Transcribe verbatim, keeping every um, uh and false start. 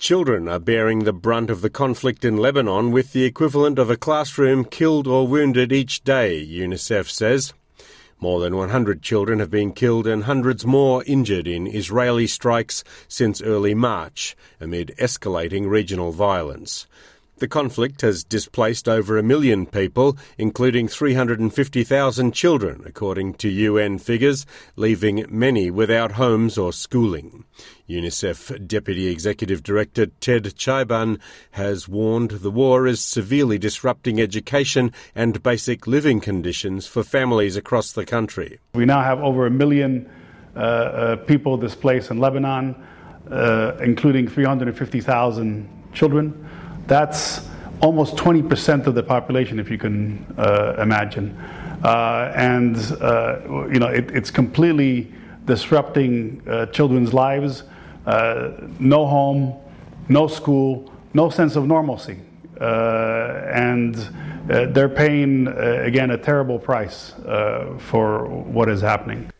children are bearing the brunt of the conflict in Lebanon, with the equivalent of a classroom killed or wounded each day, UNICEF says. More than one hundred children have been killed and hundreds more injured in Israeli strikes since early March, amid escalating regional violence. The conflict has displaced over a million people, including three hundred fifty thousand children, according to U N figures, leaving many without homes or schooling. UNICEF Deputy Executive Director Ted Chaiban has warned the war is severely disrupting education and basic living conditions for families across the country. We now have over a million uh, uh, people displaced in Lebanon, uh, including three hundred fifty thousand children. That's almost twenty percent of the population, if you can uh, imagine. Uh, and, uh, you know, it, it's completely disrupting uh, children's lives. Uh, no home, no school, no sense of normalcy. Uh, and uh, they're paying, uh, again, a terrible price uh, for what is happening.